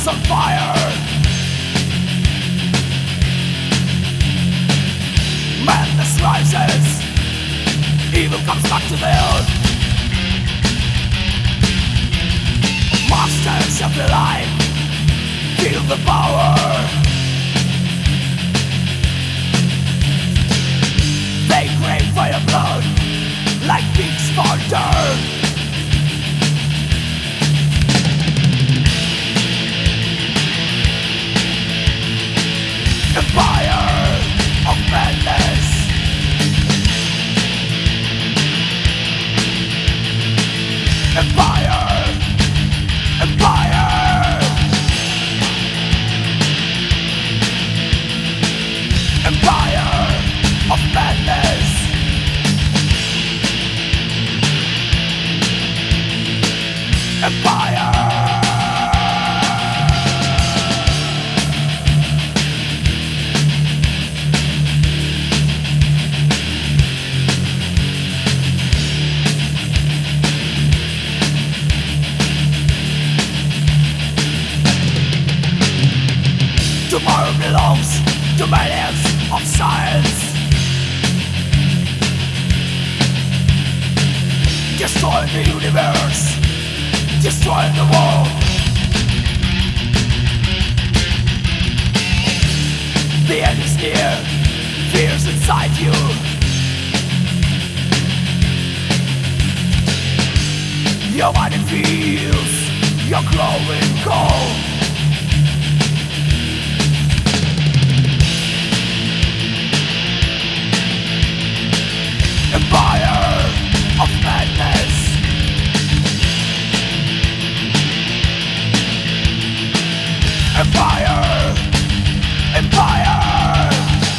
on fire. Madness rises, evil comes back to the earth. Masters of the life, feel the power. They crave for your blood, like pigs for dirt. Empire of madness. Empire, empire, empire of madness. Empire. Tomorrow belongs to millions of science. Destroying the universe, destroying the world. The end is near, fear's inside you. Your body feels your growing cold. Empire of madness. Empire, empire,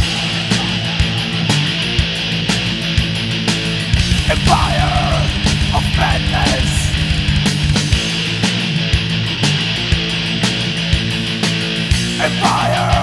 empire of madness. Empire.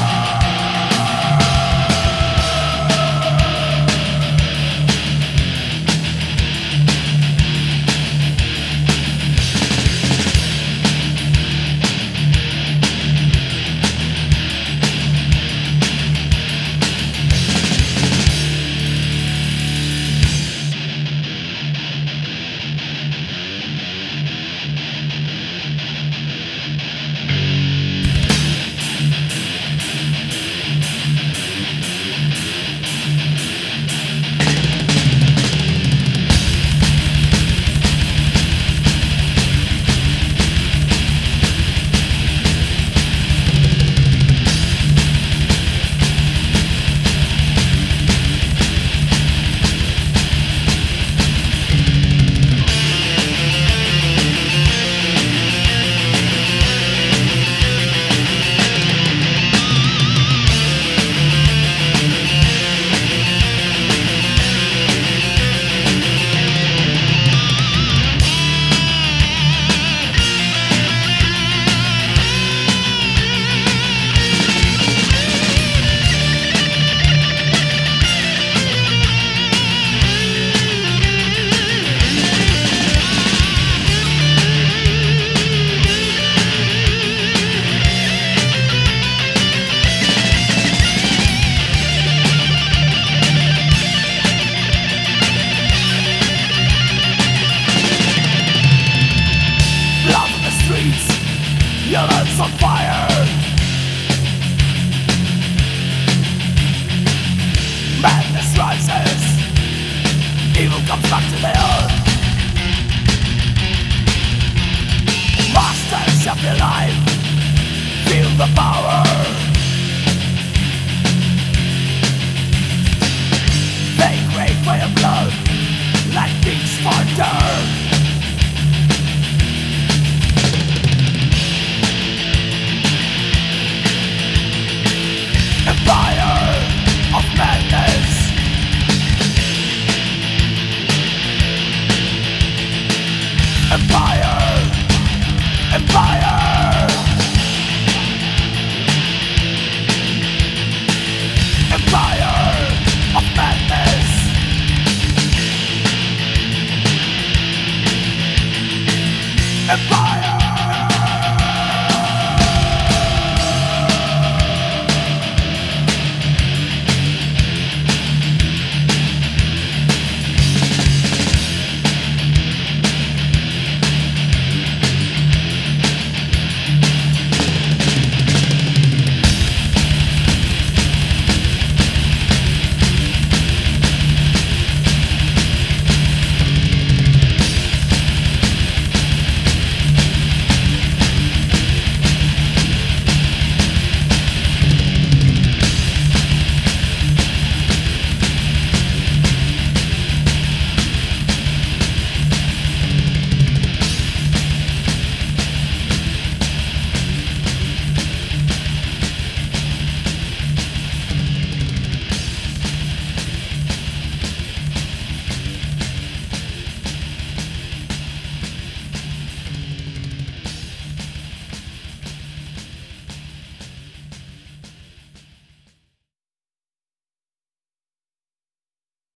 Your head's on fire. Madness rises, evil comes back to the earth. Masters of your life, feel the power. They crave for your blood, like pigs for dirt. Empire of madness. Empire, empire, empire of madness. Empire.